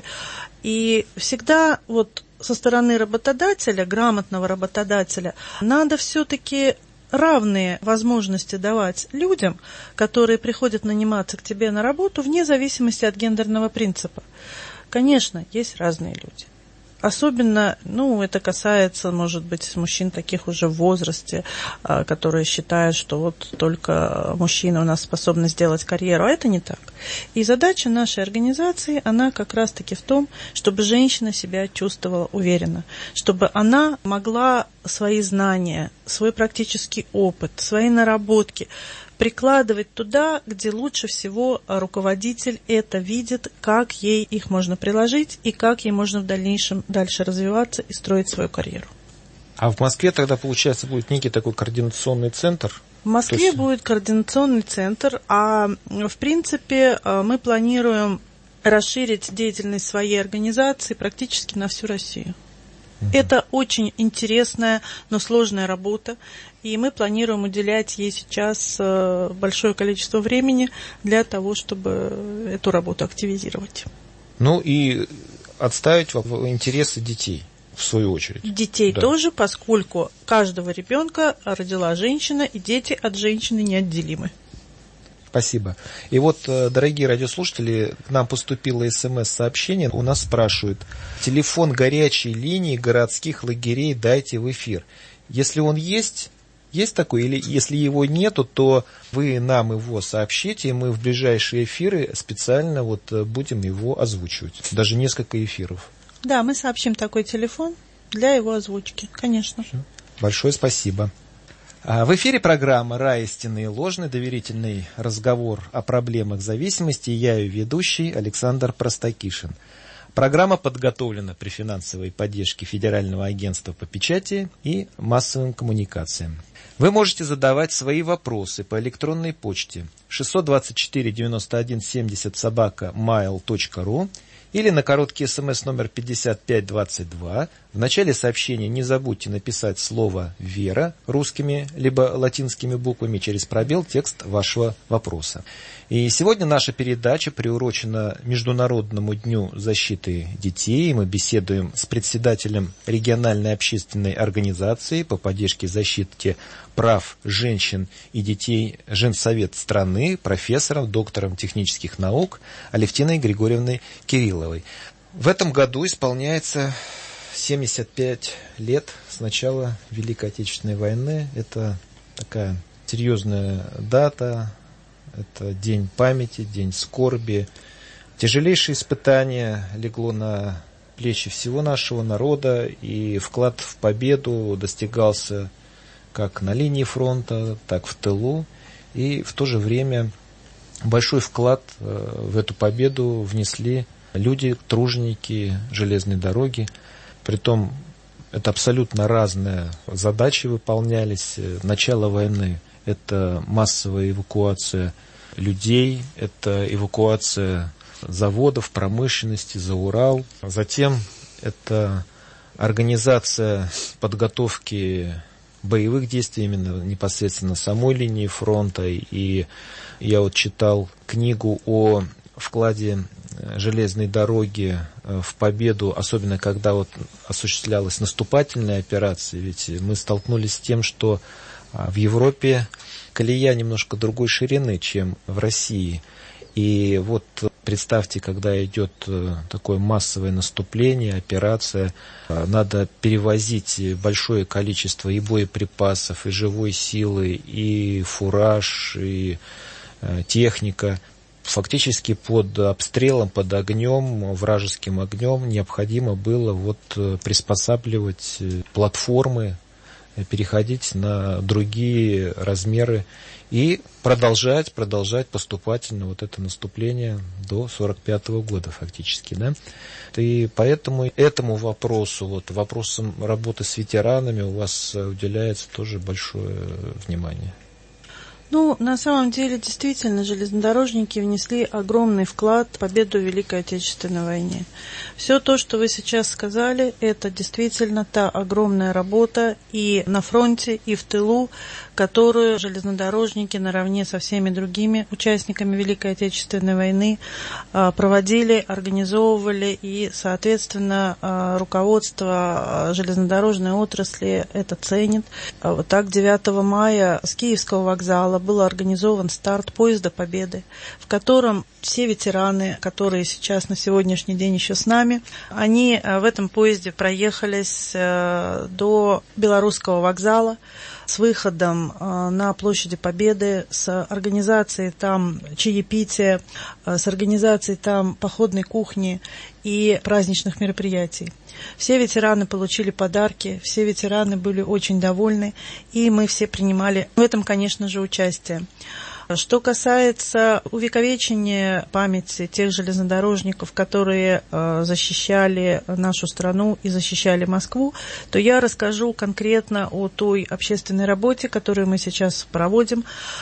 И всегда вот со стороны работодателя, грамотного работодателя, надо все-таки равные возможности давать людям, которые приходят наниматься к тебе на работу, вне зависимости от гендерного принципа. Конечно, есть разные люди. Особенно, это касается, может быть, мужчин таких уже в возрасте, которые считают, что вот только мужчины у нас способны сделать карьеру, а это не так. И задача нашей организации, она как раз-таки в том, чтобы женщина себя чувствовала уверенно, чтобы она могла свои знания, свой практический опыт, свои наработки прикладывать туда, где лучше всего руководитель это видит, как ей их можно приложить и как ей можно в дальнейшем дальше развиваться и строить свою карьеру. А в Москве тогда, получается, будет некий такой координационный центр? В Москве будет координационный центр, а в принципе мы планируем расширить деятельность своей организации практически на всю Россию. Это очень интересная, но сложная работа, и мы планируем уделять ей сейчас большое количество времени для того, чтобы эту работу активизировать. И отставить интересы детей, в свою очередь. Детей тоже, поскольку каждого ребенка родила женщина, и дети от женщины неотделимы. Спасибо. И вот, дорогие радиослушатели, к нам поступило СМС-сообщение. У нас спрашивают: телефон горячей линии городских лагерей дайте в эфир. Если он есть такой, или если его нету, то вы нам его сообщите, и мы в ближайшие эфиры специально будем его озвучивать. Даже несколько эфиров. Да, мы сообщим такой телефон для его озвучки, конечно. Все. Большое спасибо. В эфире программа «Рай истинный и ложный», доверительный разговор о проблемах зависимости. Я ее ведущий Александр Простакишин. Программа подготовлена при финансовой поддержке Федерального агентства по печати и массовым коммуникациям. Вы можете задавать свои вопросы по электронной почте 624-91-70 @mail.ru или на короткий смс номер 5522. В начале сообщения не забудьте написать слово «Вера» русскими либо латинскими буквами, через пробел текст вашего вопроса. И сегодня наша передача приурочена Международному дню защиты детей. Мы беседуем с председателем региональной общественной организации по поддержке и защите прав женщин и детей Женсовет страны, профессором, доктором технических наук Алевтиной Григорьевной Кирилловой. В этом году исполняется 75 лет с начала Великой Отечественной войны. Это такая серьезная дата, это день памяти, день скорби. Тяжелейшее испытание легло на плечи всего нашего народа, и вклад в победу достигался как на линии фронта, так в тылу. И в то же время большой вклад в эту победу внесли люди, труженики железной дороги. Притом это абсолютно разные задачи выполнялись. Начало войны – это массовая эвакуация людей, это эвакуация заводов, промышленности за Урал. Затем это организация подготовки боевых действий именно непосредственно самой линии фронта. И я вот читал книгу о вкладе железной дороги в победу, особенно когда вот осуществлялась наступательная операция. Ведь мы столкнулись с тем, что в Европе колея немножко другой ширины, чем в России. И вот представьте, когда идет такое массовое наступление, операция, надо перевозить большое количество и боеприпасов, и живой силы, и фураж, и техника. Фактически под обстрелом, под огнем, вражеским огнем необходимо было вот приспосабливать платформы, переходить на другие размеры и продолжать поступательно вот это наступление до 1945 года фактически. Да? И поэтому этому вопросу, вот, вопросам работы с ветеранами у вас уделяется тоже большое внимание. Ну, на самом деле, действительно, железнодорожники внесли огромный вклад в победу в Великой Отечественной войне. Все то, что вы сейчас сказали, это действительно та огромная работа и на фронте, и в тылу, которую железнодорожники наравне со всеми другими участниками Великой Отечественной войны проводили, организовывали, и, соответственно, руководство железнодорожной отрасли это ценит. Вот так 9 мая с Киевского вокзала был организован старт поезда Победы, в котором все ветераны, которые сейчас на сегодняшний день еще с нами, они в этом поезде проехались до Белорусского вокзала с выходом на площади Победы, с организацией там чаепития, с организацией там походной кухни и праздничных мероприятий. Все ветераны получили подарки, все ветераны были очень довольны, и мы все принимали в этом, конечно же, участие. Что касается увековечения памяти тех железнодорожников, которые защищали нашу страну и защищали Москву, то я расскажу конкретно о той общественной работе, которую мы сейчас проводим.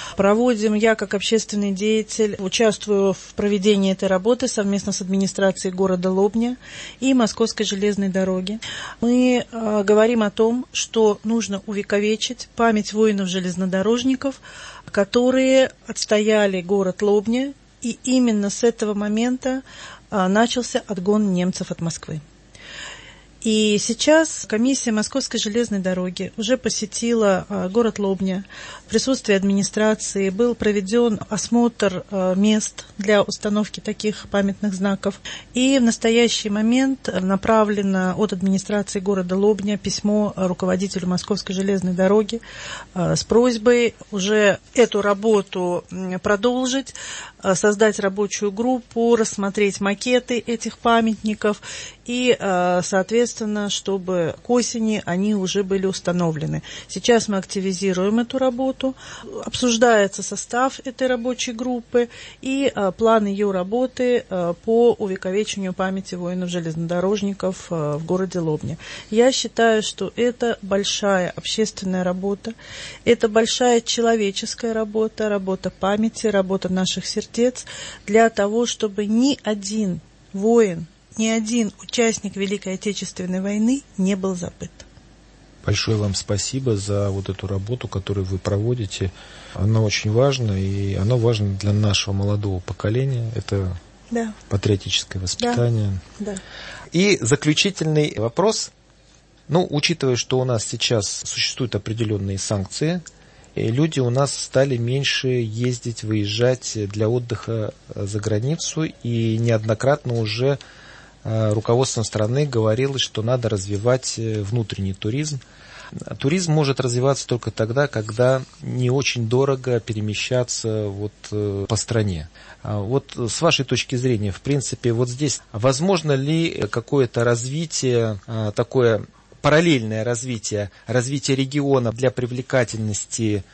Я, как общественный деятель, участвую в проведении этой работы совместно с администрацией города Лобня и Московской железной дороги. Мы говорим о том, что нужно увековечить память воинов-железнодорожников, которые отстояли город Лобня, и именно с этого момента начался отгон немцев от Москвы. И сейчас комиссия Московской железной дороги уже посетила город Лобня. В присутствии администрации был проведен осмотр мест для установки таких памятных знаков. И в настоящий момент направлено от администрации города Лобня письмо руководителю Московской железной дороги с просьбой уже эту работу продолжить, создать рабочую группу, рассмотреть макеты этих памятников и, соответственно, чтобы к осени они уже были установлены. Сейчас мы активизируем эту работу, обсуждается состав этой рабочей группы и план ее работы по увековечению памяти воинов-железнодорожников в городе Лобня. Я считаю, что это большая общественная работа, это большая человеческая работа, работа памяти, работа наших сердец для того, чтобы ни один воин ни один участник Великой Отечественной войны не был забыт. Большое вам спасибо за вот эту работу, которую вы проводите. Она очень важна, и она важна для нашего молодого поколения. Это патриотическое воспитание. Да. И заключительный вопрос. Учитывая, что у нас сейчас существуют определенные санкции, и люди у нас стали меньше ездить, выезжать для отдыха за границу, и неоднократно уже руководством страны говорилось, что надо развивать внутренний туризм. Туризм может развиваться только тогда, когда не очень дорого перемещаться по стране. С вашей точки зрения, в принципе, здесь возможно ли какое-то развитие, такое параллельное развитие региона для привлекательности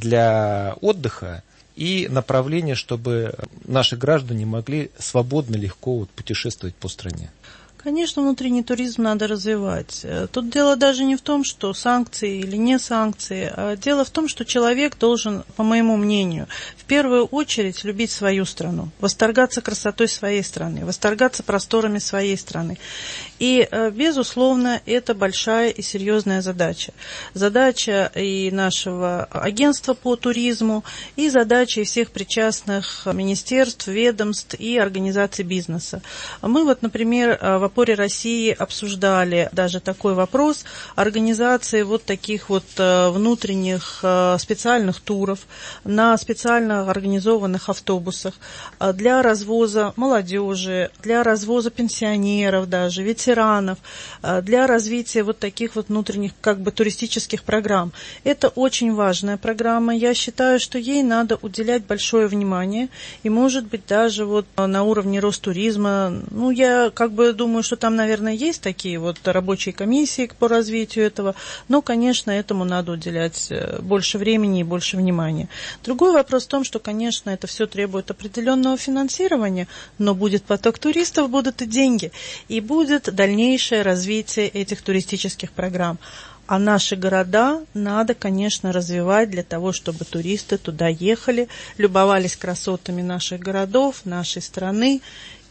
для отдыха и направление, чтобы наши граждане могли свободно, легко путешествовать по стране? Конечно, внутренний туризм надо развивать. Тут дело даже не в том, что санкции или не санкции, а дело в том, что человек должен, по моему мнению, в первую очередь любить свою страну, восторгаться красотой своей страны, восторгаться просторами своей страны. И, безусловно, это большая и серьезная задача. Задача и нашего агентства по туризму, и задача всех причастных министерств, ведомств и организаций бизнеса. Мы например, в Опоре России обсуждали даже такой вопрос организации таких внутренних специальных туров на специально организованных автобусах для развоза молодежи, для развоза пенсионеров даже, ветеранов, для развития таких внутренних туристических программ. Это очень важная программа. Я считаю, что ей надо уделять большое внимание, и, может быть, даже на уровне Ростуризма, я думаю, что там, наверное, есть такие рабочие комиссии по развитию этого, но, конечно, этому надо уделять больше времени и больше внимания. Другой вопрос в том, что, конечно, это все требует определенного финансирования, но будет поток туристов, будут и деньги, и будет дальнейшее развитие этих туристических программ. А наши города надо, конечно, развивать для того, чтобы туристы туда ехали, любовались красотами наших городов, нашей страны,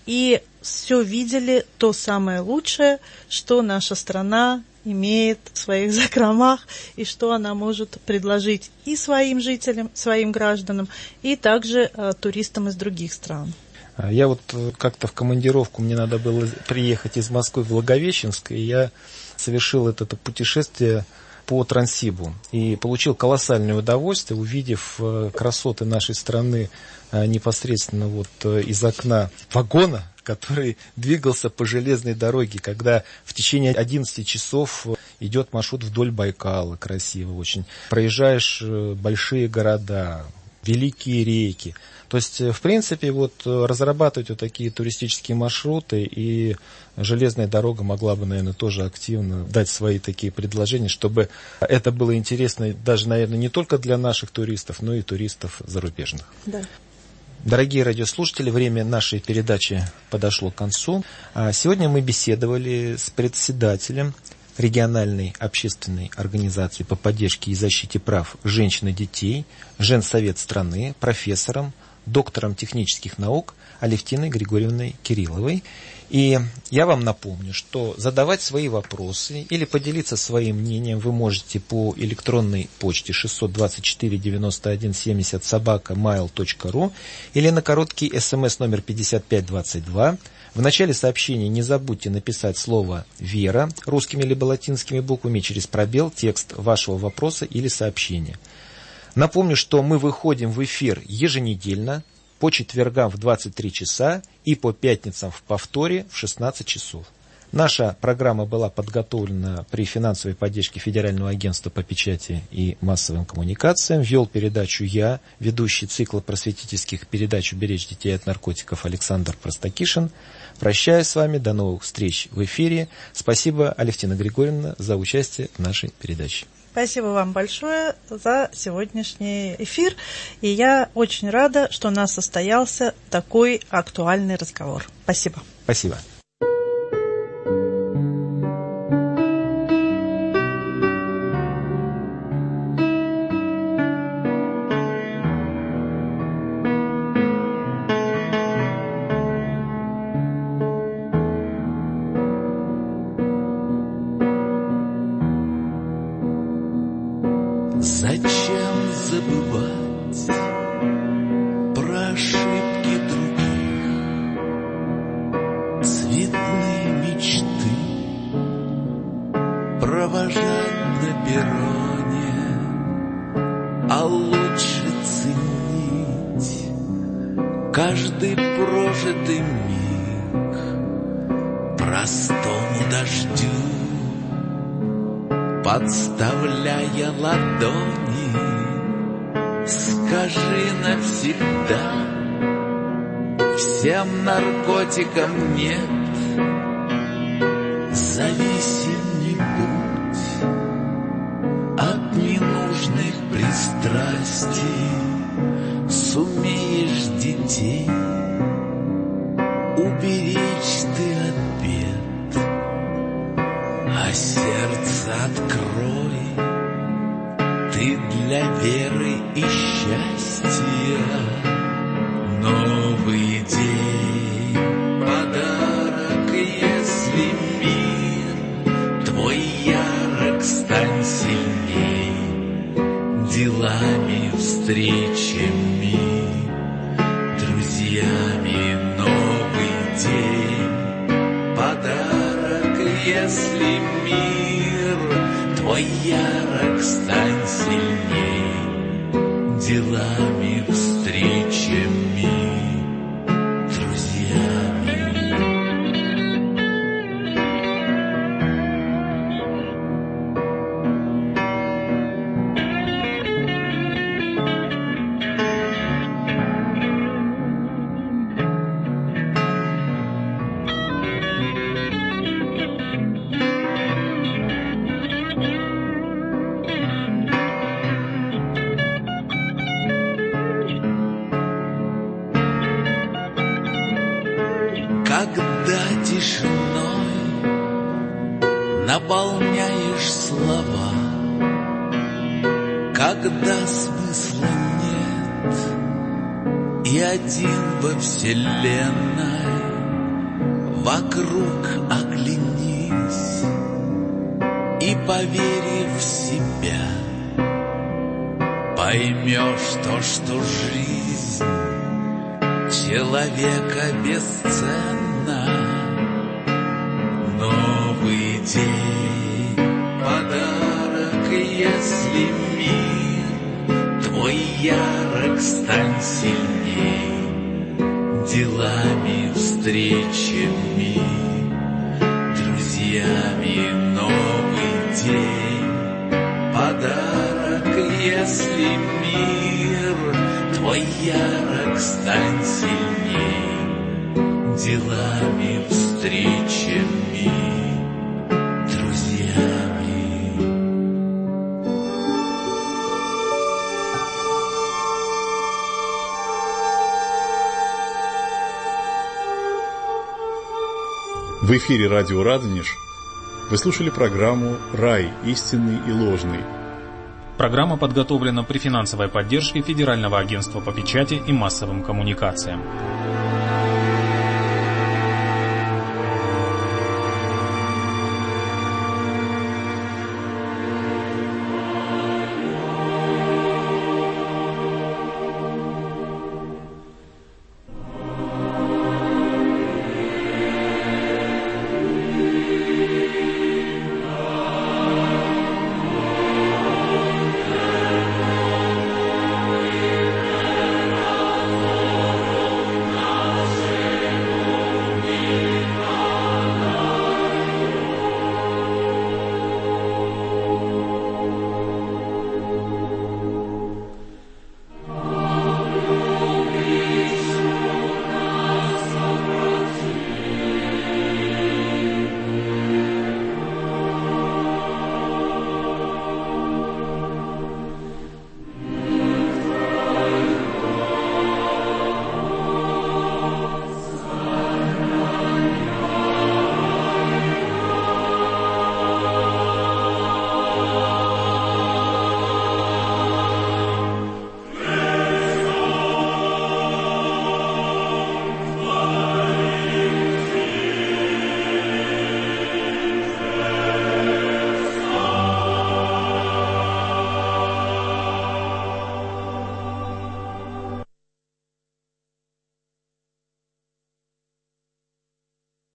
и все видели то самое лучшее, что наша страна имеет в своих закромах, и что она может предложить и своим жителям, своим гражданам, и также туристам из других стран. Я как-то в командировку, мне надо было приехать из Москвы в Благовещенск, и я совершил это путешествие по Транссибу и получил колоссальное удовольствие, увидев красоты нашей страны непосредственно из окна вагона, который двигался по железной дороге, когда в течение 11 часов идет маршрут вдоль Байкала, красиво очень. Проезжаешь большие города, великие реки. То есть, в принципе, разрабатывать такие туристические маршруты, и железная дорога могла бы, наверное, тоже активно дать свои такие предложения, чтобы это было интересно даже, наверное, не только для наших туристов, но и туристов зарубежных. Да. Дорогие радиослушатели, время нашей передачи подошло к концу. Сегодня мы беседовали с председателем региональной общественной организации по поддержке и защите прав женщин и детей, Женсовет страны, профессором, доктором технических наук Алевтиной Григорьевной Кирилловой. И я вам напомню, что задавать свои вопросы или поделиться своим мнением вы можете по электронной почте 624-91-70 @mail.ru или на короткий смс номер 5522. В начале сообщения не забудьте написать слово «Вера» русскими либо латинскими буквами, через пробел текст вашего вопроса или сообщения. Напомню, что мы выходим в эфир еженедельно, по четвергам в 23 часа и по пятницам в повторе в 16 часов. Наша программа была подготовлена при финансовой поддержке Федерального агентства по печати и массовым коммуникациям. Вел передачу я, ведущий цикла просветительских передач «Уберечь детей от наркотиков» Александр Простакишин. Прощаюсь с вами, до новых встреч в эфире. Спасибо, Алевтина Григорьевна, за участие в нашей передаче. Спасибо вам большое за сегодняшний эфир. И я очень рада, что у нас состоялся такой актуальный разговор. Спасибо. Спасибо. про ошибки других, цветные мечты провожать на перроне, а лучше ценить каждый прожитый миг простому дождю, подставляя ладони. Скажи навсегда, всем наркотикам нет, зависим не будь от ненужных пристрастий. Сумеешь детей уберечь ты от бед, а сердце открой ты для веры и счастья. Новый день, подарок, если мир твой ярок, стань сильней делами, встречами, друзьями. Новый день, подарок, если мир твой ярок, стань сильней делами, встречами, друзьями. Когда тишиной наполняешь слова, когда смысла нет и один во вселенной, вокруг оглянись и, поверив в себя, поймешь то, что жизнь человека бесценна. Новый день, подарок, если мир твой ярок, стань сильней делами, встречами, друзьями. Новый день, подарок, если мир твой ярок, стань сильней делами, встречами, друзьями. В эфире радио «Радонеж» вы слушали программу «Рай. Истинный и ложный». Программа подготовлена при финансовой поддержке Федерального агентства по печати и массовым коммуникациям.